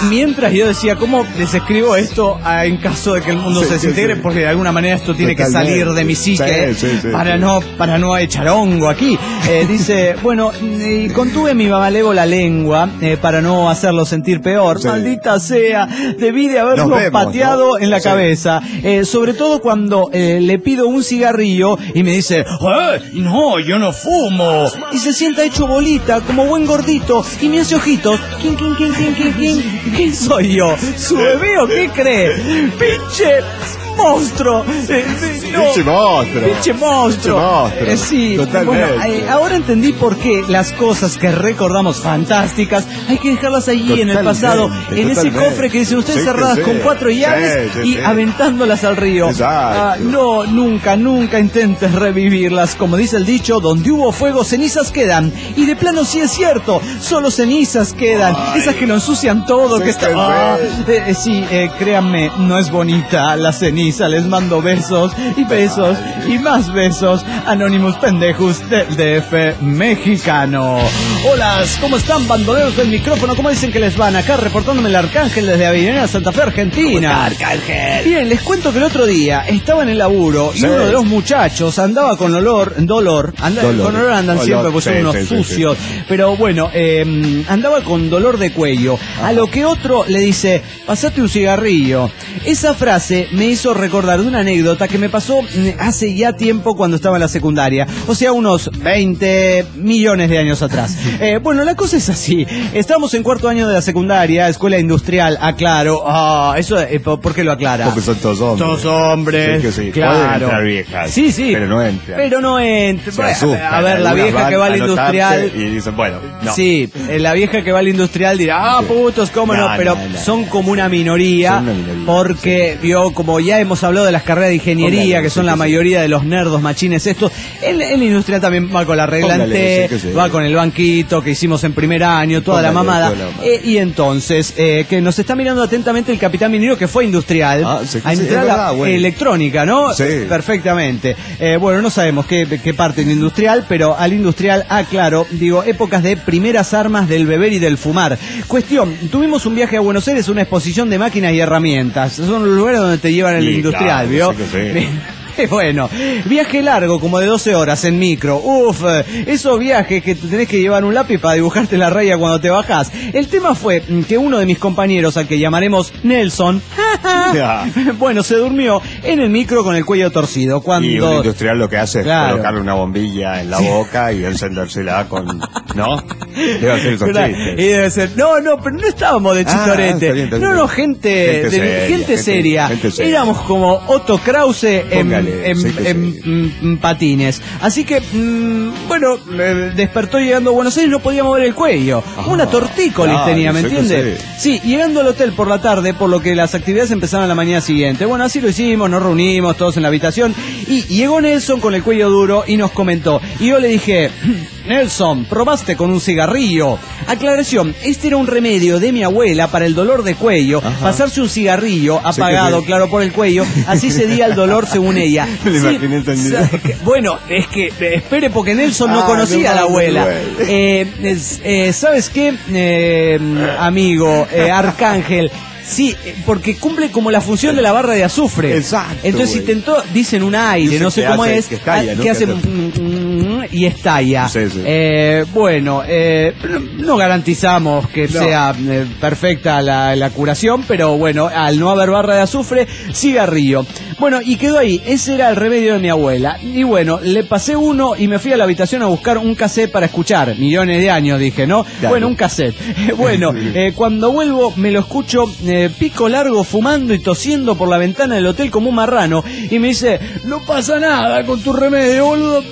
mientras yo decía, ¿cómo les escribo esto a, en caso de que el mundo sí, se desintegre? Sí, sí. Porque de alguna manera esto tiene Totalmente. que salir de mi psique sí, sí, sí, para, sí. No, para no echar hongo aquí. Eh, dice, bueno, y contuve mi malévola lengua eh, para no hacerlo sentir peor. Sí. Maldita sea, debí de haberlo Nos vemos, pateado ¿no? en la Sí. cabeza. Eh, sobre todo cuando eh, le pido un cigarrillo y me dice, "Eh, no, yo no fumo". Y se sienta hecho bolita, como buen gordito, y me hace ojitos. ¿Quién, quién, quién, quién, quién, quién? ¿Quién soy yo? ¿Su bebé o qué cree? ¡Pinche monstruo! Eh, eh, no. Pinche monstruo. Pinche monstruo. Pinche monstruo. Eh, sí, Totalmente. bueno, eh, ahora entendí por qué las cosas que recordamos fantásticas hay que dejarlas allí en el pasado, en ese totalmente. cofre que dicen ustedes Sí, cerradas sí. con cuatro llaves Sí, sí, y sí. aventándolas al río. Exacto. Ah, no, nunca, nunca intentes revivirlas. Como dice el dicho, donde hubo fuego, cenizas quedan. Y de plano sí es cierto, solo cenizas quedan. Ay. Esas que lo ensucian todo, Sí, que está... que Ah, ve. eh, eh, sí, eh, créanme, no es bonita la ceniza. Les mando besos y besos y más besos. Anónimos pendejos del D F mexicano. Hola, ¿cómo están, bandoleros del micrófono? ¿Cómo dicen que les van? Acá reportándome el Arcángel desde Avellaneda, Santa Fe, Argentina. Arcángel. Bien, les cuento que el otro día estaba en el laburo y Sí. uno de los muchachos andaba con olor, dolor, anda, Dolor. con olor andan Olor, siempre, pues son sí, unos sí, sí, sucios. Pero bueno, eh, andaba con dolor de cuello. A lo que otro le dice, pasate un cigarrillo. Esa frase me hizo recordar de una anécdota que me pasó mm, hace ya tiempo cuando estaba en la secundaria. O sea, unos veinte millones de años atrás. Eh, bueno, la cosa es así. Estamos en cuarto año de la secundaria, escuela industrial, aclaro. Ah, eso, eh, ¿por qué lo aclara? Porque son todos hombres. Todos hombres, Sí, que sí. claro. Pueden entrar viejas. Sí, sí. Pero no entran. Pero no entran. Se Bueno, asustan. a ver, la Algunas vieja van que va a al anotarse industrial... Y dicen, bueno, no. Sí, eh, la vieja que va al industrial dirá, ah, putos, cómo no, No, pero no, no, son no. como una minoría, Son una minoría, porque, vio, como ya hemos hablado de las carreras de ingeniería, Póngale, que son sí, la que sí. mayoría de los nerdos machines estos, el, el industrial también va con la regla en Póngale, T, sí, que sí. va con el banquito que hicimos en primer año, toda la Póngale, mamada, toda la mamada. Eh, y entonces, eh, que nos está mirando atentamente el capitán minero que fue industrial, Ah, sí, a sí, entrar es a verdad, bueno. electrónica, ¿no? Sí. Perfectamente. Eh, bueno, no sabemos qué, qué parte en industrial, pero al industrial, ah, claro, digo, épocas de primeras armas del beber y del fumar. Cuestión, tuvimos un viaje a Buenos Aires, una exposición de máquinas y herramientas. Son los lugares donde te llevan el Sí, industrial, claro, ¿vio? sí que sí. Bueno, viaje largo, como de doce horas en micro. Uf, esos viajes que te tenés que llevar un lápiz para dibujarte la raya cuando te bajás. El tema fue que uno de mis compañeros, al que llamaremos Nelson, Ya. bueno, se durmió en el micro con el cuello torcido. Cuando... Y un industrial lo que hace es Claro. colocarle una bombilla en la boca y encendérsela con... ¿No? Debe hacer esos Claro, chistes. y debe ser, no, no, pero no estábamos de Ah, chitorete. está bien, está bien. No, no, gente, Gente de- seria, gente gente- seria. gente seria. Éramos como Otto Krause en, Póngale, en- sí que en- sí. en- en patines. Así que, mm, bueno, eh, despertó llegando a Buenos Aires, no podía mover el cuello. Ah, Una tortícolis claro, tenía, ¿me sí que entiende? Sí, llegando al hotel por la tarde, por lo que las actividades empezaron la mañana siguiente. Bueno, así lo hicimos, nos reunimos todos en la habitación y llegó Nelson con el cuello duro y nos comentó. Y yo le dije, Nelson, ¿probaste con un cigarrillo? Aclaración, este era un remedio de mi abuela para el dolor de cuello. Ajá. Pasarse un cigarrillo apagado, que sí. claro, por el cuello, así cedía el dolor según ella. Me lo Sí, imaginé entendido. sa- que- bueno, es que, eh, espere, porque Nelson no Ah, conocía no a la mames, abuela. güey. Eh, es- eh, ¿Sabes qué, eh, amigo, eh, Arcángel? Sí, eh, porque cumple como la función de la barra de azufre. Exacto, Entonces güey. intentó, dicen un aire, Dice no sé que cómo hace- es, que estalla, ah, ¿no? que hace Que hace- mm, y estalla. Sí, sí. Eh, bueno, eh, no garantizamos que No. sea eh, perfecta la, la curación, pero bueno, al no haber barra de azufre, cigarrillo. Bueno, y quedó ahí, ese era el remedio de mi abuela. Y bueno, le pasé uno y me fui a la habitación a buscar un cassette para escuchar. Millones de años, dije, ¿no? Claro. Bueno, un cassette. Bueno, eh, cuando vuelvo me lo escucho eh, pico largo fumando y tosiendo por la ventana del hotel como un marrano. Y me dice, no pasa nada con tu remedio, boludo.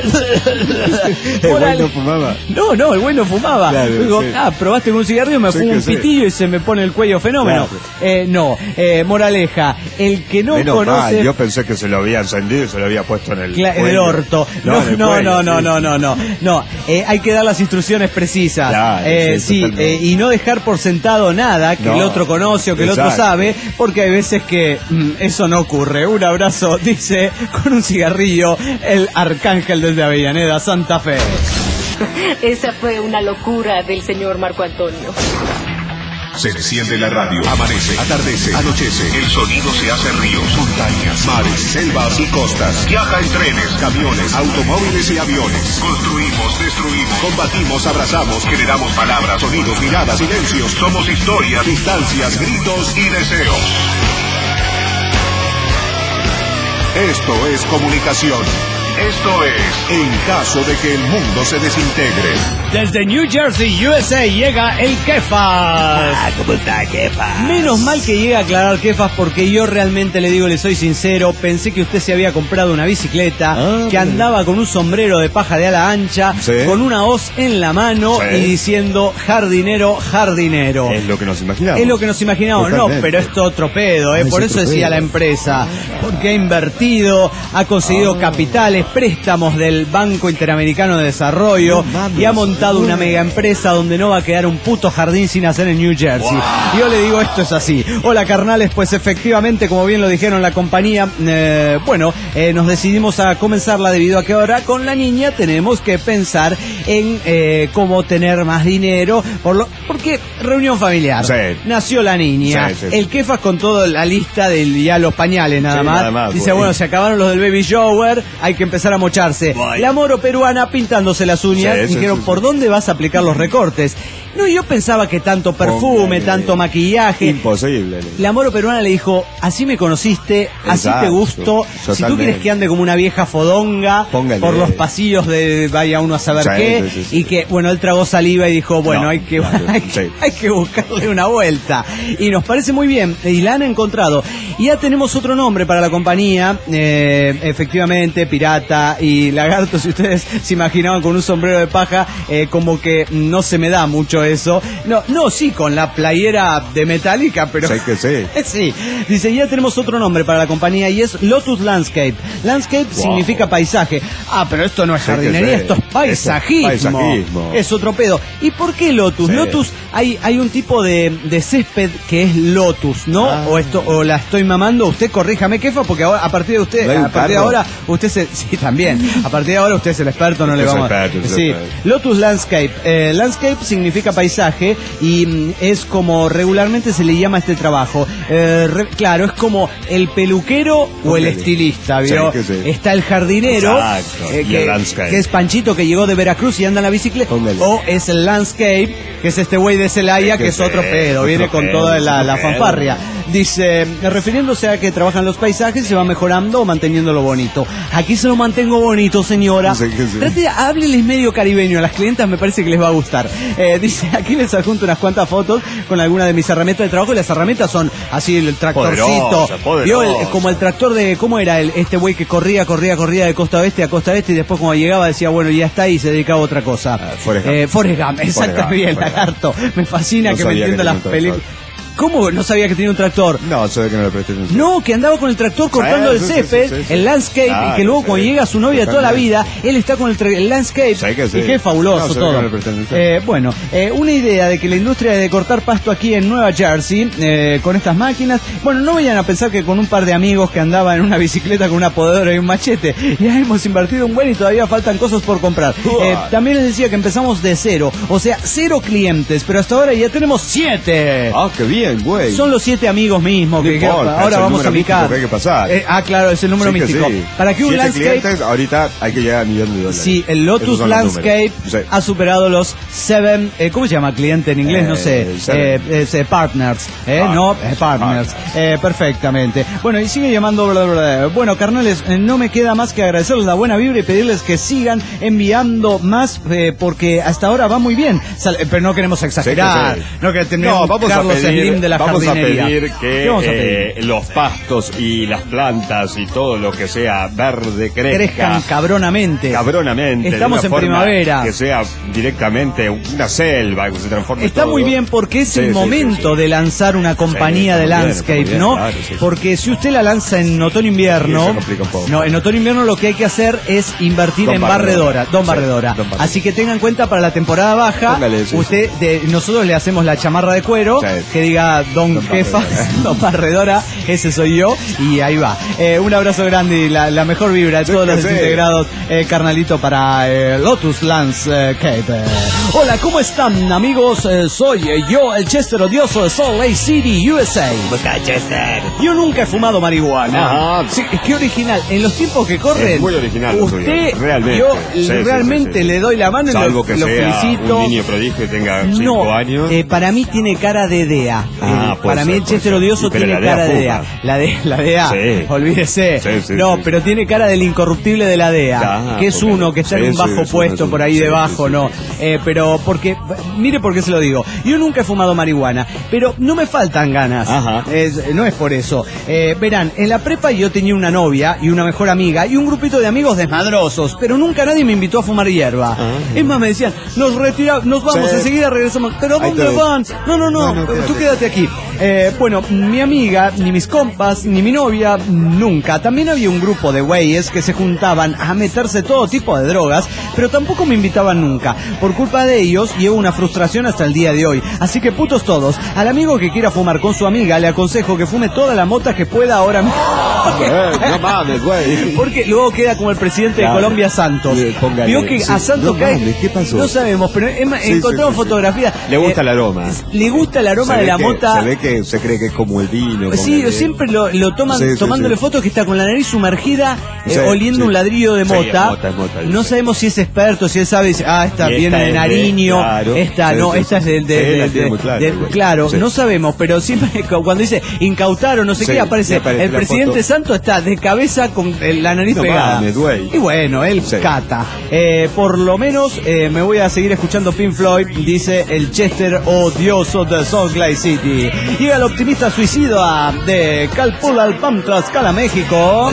El güey Morale- no fumaba. No, no, el güey no fumaba. Claro, Digo, sí. ah, probaste con un cigarrillo, me Sí, fumo que un sí. pitillo y se me pone el cuello fenómeno. Claro. Eh, no, eh, moraleja, el que no Menos conoce... mal, yo pensé que se lo había encendido y se lo había puesto en el Cla- en el cuello. orto. No, en el no, cuello, no, no, sí. no, no, no, no. Eh, hay que dar las instrucciones precisas. Claro, Eh, sí, sí, totalmente. eh, y no dejar por sentado nada que No, el otro conoce o que el otro exacto. sabe, porque hay veces que mm, eso no ocurre. Un abrazo, dice, con un cigarrillo, el Arcángel desde Avellaneda, Santa Fe. Esa fue una locura del señor Marco Antonio. Se enciende la radio, amanece, atardece, anochece, el sonido se hace ríos, montañas, mares, selvas y costas. Viaja en trenes, camiones, automóviles y aviones. Construimos, destruimos, combatimos, abrazamos, generamos palabras, sonidos, miradas, silencios. Somos historias, distancias, gritos y deseos. Esto es comunicación. Esto es En caso de que el mundo se desintegre. Desde New Jersey, U S A, llega el Kefas. Ah, ¿cómo está, Kefas? Menos mal que llega a aclarar Kefas, porque yo realmente le digo, le soy sincero, pensé que usted se había comprado una bicicleta, ah, que andaba con un sombrero de paja de ala ancha, ¿sí?, con una hoz en la mano, sí, y diciendo jardinero, jardinero. Es lo que nos imaginamos. Es lo que nos imaginamos, no, pero esto otro pedo, ¿eh? Por eso decía la empresa, porque ha invertido, ha conseguido ah. capitales, préstamos del Banco Interamericano de Desarrollo, no, y ha montado una mega empresa donde no va a quedar un puto jardín sin hacer en New Jersey. Wow. Yo le digo, esto es así. Hola, carnales, pues efectivamente, como bien lo dijeron la compañía, eh, bueno, eh, nos decidimos a comenzarla debido a que ahora con la niña tenemos que pensar en eh, cómo tener más dinero, por lo, porque reunión familiar. Sí. Nació la niña. Sí, sí, sí. El Kefas con toda la lista de ya los pañales nada, sí, más. nada más. Dice, bueno, se acabaron los del baby shower, hay que empezar a mocharse. Boy. La moro peruana pintándose las uñas, sí, dijeron, sí, sí, ¿por dónde vas a aplicar los recortes? No, yo pensaba que tanto perfume, oh, tanto maquillaje. Imposible. La moro peruana le dijo, así me conociste, así Exacto. te gusto. Totalmente. Si tú quieres que ande como una vieja fodonga, póngale por los pasillos de vaya uno a saber sí, qué, sí, sí, sí. y que, bueno, él tragó saliva y dijo, bueno, no, hay que claro, hay, sí. hay que buscarle una vuelta. Y nos parece muy bien, y la han encontrado. Y ya tenemos otro nombre para la compañía, eh, efectivamente, Pirata y Lagarto, si ustedes se imaginaban con un sombrero de paja, eh, como que no se me da mucho eso. No, no, sí, con la playera de Metallica, pero... Sí que sí. Sí. Dice, ya tenemos otro nombre para la compañía y es Lotus Landscape. Landscape wow. significa paisaje. Ah, pero esto no es sí jardinería, esto es paisajismo. Esto es paisajismo. Es otro pedo. ¿Y por qué Lotus? Sí. Lotus, hay, hay un tipo de, de césped que es Lotus, ¿no? Ah. O esto, o la estoy mamando, usted corríjame, Kefa, porque ahora, a partir de usted, a partir de ahora, usted se... Sí, también. A partir de ahora usted es el experto, no le vamos a... Sí. Lotus Landscape. Eh, landscape significa paisaje y mm, es como regularmente se le llama a este trabajo. Eh, re, claro, es como el peluquero o el estilista, ¿vio? Sí, sí. Está el jardinero, eh, que, el que es Panchito, que llegó de Veracruz y anda en la bicicleta. Póngale. O es el landscape, que es este güey de Celaya, que, que es otro pedo, viene con pedo, toda la, la fanfarria. Dice, refiriéndose a que trabajan los paisajes, se va mejorando o manteniéndolo bonito. Aquí se lo mantengo bonito, señora. Sí, sí. Trate, hábleles medio caribeño, a las clientas me parece que les va a gustar. Eh, dice, aquí les adjunto unas cuantas fotos con algunas de mis herramientas de trabajo, y las herramientas son así, el tractorcito. Poderosa, poderosa. ¿Vio? El, como el tractor de, ¿cómo era el, este güey que corría, corría, corría de costa oeste a costa oeste, y después cuando llegaba decía, bueno, ya está, y se dedicaba a otra cosa? Uh, Forrest Gump. Eh, Forrest Gump, exactamente bien, Lagarto. Me fascina no que me entienda las películas. ¿Cómo? No sabía que tenía un tractor. No, sabía que no le presté atención. No, que andaba con el tractor cortando sí, el césped, sí, sí, sí. el landscape, ah, y que luego sí, cuando llega su novia toda la vida, él está con el, tra- el landscape, sí, que sí. y que es fabuloso no, todo. No eh, bueno, eh, una idea de que la industria de cortar pasto aquí en Nueva Jersey, eh, con estas máquinas, bueno, no vayan a pensar que con un par de amigos que andaban en una bicicleta con una podadora y un machete, ya hemos invertido un buen y todavía faltan cosas por comprar. Eh, también les decía que empezamos de cero, o sea, cero clientes, pero hasta ahora ya tenemos siete. Ah, qué bien, güey. Son los siete amigos mismos que, que ahora vamos a picar. Que hay que pasar. Eh, ah, claro, es el número sí místico. Sí. Para que un siete landscape. Clientes, ahorita hay que llegar a millón de dólares. Sí, el Lotus Landscape sí. ha superado los seven. Eh, ¿Cómo se llama cliente en inglés? Eh, no sé. Eh, eh, partners. Eh, ah, no, eh, partners. partners. Eh, perfectamente. Bueno, y sigue llamando. Bla, bla, bla. Bueno, carnales, eh, no me queda más que agradecerles la buena vibra y pedirles que sigan enviando más, eh, porque hasta ahora va muy bien. Sal, eh, pero no queremos exagerar. Sí, sí. No que tenemos no, Carlos Slim de la vamos jardinería. A pedir que eh, los pastos y las plantas y todo lo que sea verde crezca. Crezcan cabronamente. Cabronamente. Estamos en primavera. Que sea directamente una selva, que se transforme Está todo. Muy bien porque es sí, el sí, momento sí, sí. de lanzar una compañía sí, de landscape, bien, ¿no? Claro, sí, porque sí. si usted la lanza en otoño-invierno, no, en otoño-invierno lo que hay que hacer es invertir don en barredora, don, sí, barredora. don barredora. Así que tengan en cuenta para la temporada baja, Póngale, sí, usted, sí. De, nosotros le hacemos la chamarra de cuero, sí. que diga diga Don, Don Jefa, Don Parredora, ese soy yo, y ahí va. Eh, un abrazo grande y la, la mejor vibra de todos los desintegrados, eh, carnalito, para eh, Lotus Landscape. Hola, ¿cómo están, amigos? Eh, soy eh, yo, el Chester odioso de Salt Lake City, U S A. Chester. Yo nunca he fumado marihuana. Ajá. Sí, qué original. En los tiempos que corren, es muy original. Usted, realmente. yo sí, realmente sí, sí, sí. le doy la mano y Salvo lo, que lo sea felicito. Un niño prodigio y tenga cinco no, años. Eh, para mí tiene cara de D E A. Ah, eh, para ser, mí el Chester odioso tiene cara de D E A. La de la D E A. Sí. Olvídese. Sí, sí, no, sí, pero sí. tiene cara del incorruptible de la D E A, ah, que es uno que está sí, en un bajo sí, puesto sí, por ahí sí, debajo, sí, sí, ¿no? Sí, sí. Eh, pero porque, mire por qué se lo digo. Yo nunca he fumado marihuana, pero no me faltan ganas. Ajá. Es, no es por eso. Eh, verán, en la prepa yo tenía una novia y una mejor amiga y un grupito de amigos desmadrosos, pero nunca nadie me invitó a fumar hierba. Ajá. Es más, me decían, nos retiramos, nos vamos, sí. enseguida regresamos. ¿Pero a dónde van? No, no, no, no, no quédate. Tú quédate aquí. Eh, bueno, mi amiga, ni mis compas, ni mi novia, nunca. También había un grupo de güeyes que se juntaban a meterse todo tipo de drogas, pero tampoco me invitaban nunca. Por culpa de ellos, llevo una frustración hasta el día de hoy. Así que putos todos, al amigo que quiera fumar con su amiga, le aconsejo que fume toda la mota que pueda ahora mismo. No mames, güey. Porque luego queda como el presidente claro. de Colombia, Santos. Vio que sí. a Santos no, cae. Mames, ¿qué pasó? No sabemos, pero sí, encontramos sí, sí, fotografías. Le gusta eh, el aroma. Le gusta el aroma de la que, mota. Se ve que se cree que es como el vino. Sí, el... siempre lo, lo toman sí, sí, tomándole sí. fotos que está con la nariz sumergida, eh, sí, oliendo sí. un ladrillo de mota. Sí, mota, mota no sabemos si es experto, si él sabe, dice, ah, esta y viene esta de Nariño, de, claro, esta sí, no, sí, esta sí. es de, de, sí, de, de, claro, de, claro sí. no sabemos, pero siempre cuando dice incautaron, no sé sí, qué, aparece, aparece el presidente Santos está de cabeza con la nariz no, pegada. Mames, y bueno, él sí. cata. Eh, por lo menos eh, me voy a seguir escuchando Pink Floyd, dice el Chester odioso de Salt Lake City. Y el optimista suicida de Calpula al Pam Tlaxcala, México.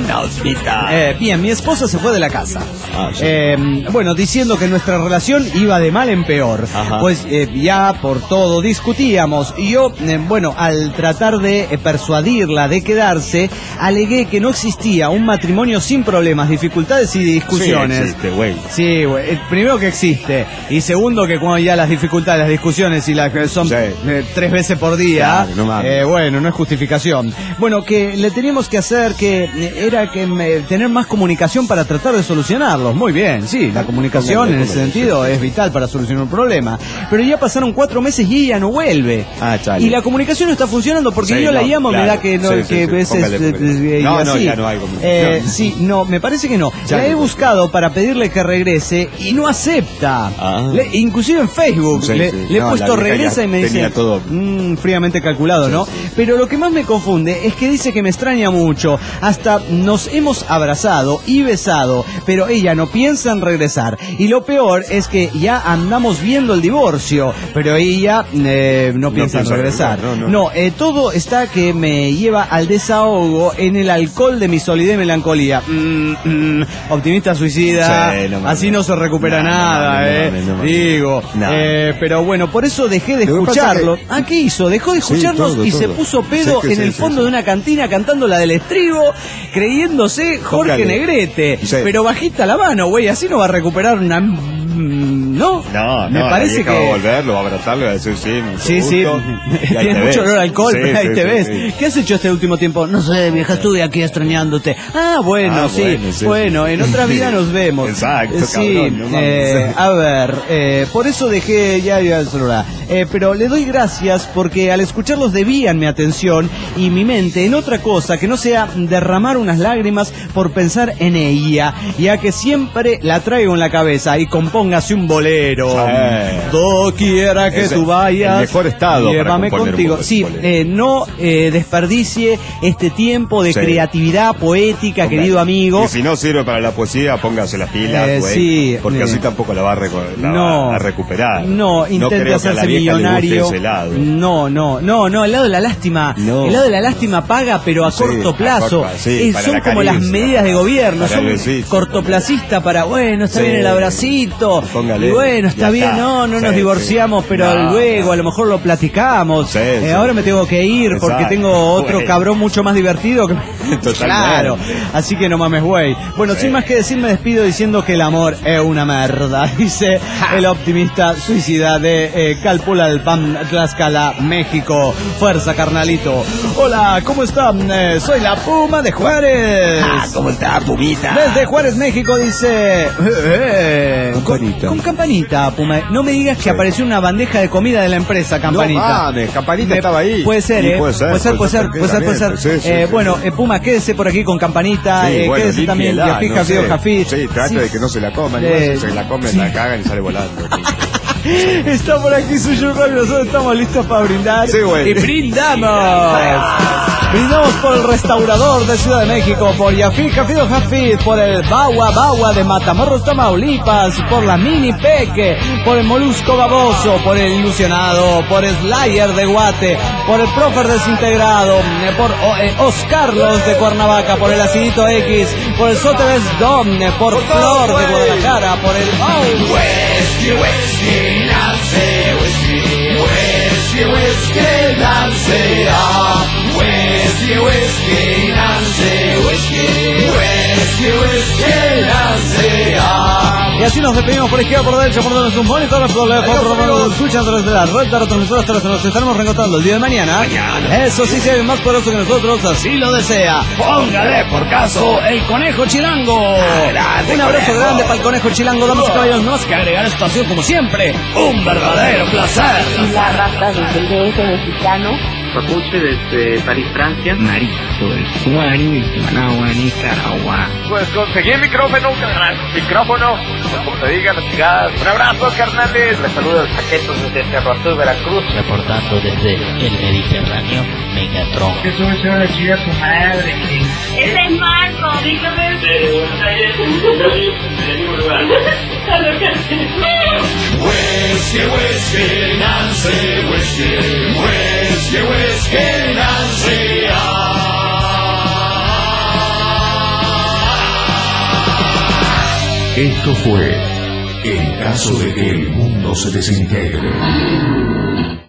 Eh, bien, mi esposa se fue de la casa. Ah, sí. eh, bueno, diciendo que nuestra relación iba de mal en peor. Ajá. Pues eh, ya por todo discutíamos. Y yo, eh, bueno, al tratar de eh, persuadirla de quedarse, alegué que no existía un matrimonio sin problemas, dificultades y discusiones. Sí, existe, güey. Sí, güey. Primero que existe. Y segundo que cuando ya las dificultades, las discusiones y las son sí. eh, tres veces por día, claro, no eh, bueno, no es justificación. Bueno, que le teníamos que hacer que eh, era que eh, tener más comunicación para tratar de solucionarlos. Muy bien, sí, la comunicación en ese sentido es vital para solucionar un problema. Pero ya pasaron cuatro meses y ella no vuelve. Ah, chale. Y la comunicación no está funcionando porque sí, yo no, la llamo, claro. me da que no, sí, que sí, veces sí. Eh, no, no, ya no hay comunicación. Eh, sí, no, me parece que no. Ya la he buscado para pedirle que regrese y no acepta. Ah. Le, inclusive en Facebook sí, le, sí. le he no, puesto regresa y me dice todo mmm, fríamente calculado, sí, ¿no? Sí. Pero lo que más me confunde es que dice que me extraña mucho. Hasta nos hemos abrazado y besado, pero ella no piensa en regresar. Y lo peor es que ya andamos viendo el divorcio, pero ella eh, no, no piensa en regresar. No, no. no eh, todo está que me lleva al desahogo en el alcohol de mi solidez y melancolía. Mm, mm, optimista suicida, sí, no, así no se recupera no, nada, no, no, eh. No, no, no, Digo, no. Eh, pero bueno, por eso dejé de escucharlo. Que... Ah, ¿qué hizo? Dejó de escucharnos sí, todo, y todo. se puso pedo sí, en sí, el fondo sí, de una cantina cantando la del estribo, creyéndose Jorge Jócale. Negrete. Sí. Pero bajita la mano, güey, así no va a recuperar una... No, no, me no, parece que va a volver, lo va a abrazar, le va a decir sí, sí, sí, tiene mucho olor a alcohol, sí, pero ahí sí, te sí, ves. Sí. ¿Qué has hecho este último tiempo? No sé, vieja, estuve aquí extrañándote. Ah, bueno, ah, sí, bueno, sí, bueno, en otra vida nos vemos. Exacto, sí, cabrón, no eh, a ver, eh, por eso dejé ya el celular. Eh, pero le doy gracias porque al escucharlos debían mi atención y mi mente en otra cosa que no sea derramar unas lágrimas por pensar en ella, ya que siempre la traigo en la cabeza y compóngase un bolero. Sí. Doquiera que es tú vayas, el mejor estado llévame contigo. Sí, eh, no eh, desperdicie este tiempo de sí. creatividad poética, Ponga. querido amigo. Y si no sirve para la poesía, póngase las pilas, eh, sí, porque eh, así tampoco la va a, reco la no, va a recuperar. No, intente no hacerse millonario. No, no, no, no, el lado de la lástima, no. el lado de la lástima paga, pero a sí, corto plazo. A corto, sí, eh, son como las medidas de gobierno, son cortoplacistas para, bueno, está sí. bien el abracito. amigo. Póngale. Y bueno, está Ya bien, está. no, no Sí, nos divorciamos, sí. pero No, luego no. a lo mejor lo platicamos. Sí, Eh, sí. ahora me tengo que ir porque Exacto. tengo otro Bueno. cabrón mucho más divertido que... Totalmente. Claro, así que no mames, güey. Bueno, Sí. sin más que decir, me despido diciendo que el amor es una merda, dice el optimista suicida de eh, Calpulalpan, Tlaxcala, México. Fuerza, carnalito. Hola, ¿cómo están? Eh, soy la Puma de Juárez. Ah, ¿cómo está, Pumita? Desde Juárez, México, dice... Eh, eh, Campanita. Con, con campanita, Puma. No me digas que Sí. apareció una bandeja de comida de la empresa, campanita. No mames, Campanita Me- estaba ahí. Puede ser, Y ¿eh? puede ser, puede ser, puede ser, puede ser, puede ser. tranquilamente. Sí, sí, Eh, sí, bueno, sí. eh, Puma, quédese por aquí con campanita, Sí, eh, bueno, quédese también, límpiela, Jafí, no Jafí, sé. Jafí. Sí, trate Sí. de que no se la coman. Eh, Igual si se la comen, sí. la cagan y sale volando. Está por aquí su Sugar, nosotros estamos listos para brindar. Sí, güey. Y brindamos. Brindamos por el restaurador de Ciudad de México, por Yafí, Jafí o Jafí, por el Baua Baua de Matamoros, Tamaulipas, por la Mini Peque, por el Molusco Baboso, por el Ilusionado, por Slayer de Guate, por el Profer Desintegrado, eh, por oh, eh, Oscarlos de Cuernavaca, por el Acidito X, por el Soteves Dom, eh, por Flor de Guadalajara, por el oh, Whisky, Whisky, Nancy, Whisky, Whisky, Whisky, Nancy, ah, Whisky, Whisky, Nancy, Whisky, Whisky, Whisky, Nancy, ah. Y así nos despedimos por izquierda, por derecha, por donde sus monitores, por lejos, por donde nos escuchan a través de la red de retransmisoras, tras que nos estaremos reencontrando el día de mañana. Eso sí, si hay más poderoso que nosotros, así lo desea. Póngale por caso el Conejo Chilango. Un abrazo grande para el Conejo Chilango, damas y caballeros, no más que agregar a esta estación como siempre. Un verdadero placer. La raza desde el D F mexicano. Papuche desde París, Francia. Marito, el Guari, Managua, Nicaragua. Pues conseguí el micrófono, carnal. Micrófono. Pues como te digan las chigadas. Un abrazo, carnales. Les saludo el Paquetos desde Cerro Azul, Veracruz. Reportando desde el Mediterráneo, Megatron. Eso es una chica tu madre. Ese es Marco, dígame. Whiskey, whiskey, Nancy, whiskey, whiskey, whiskey, Nancy, ah. Esto fue En caso de que el mundo se desintegre.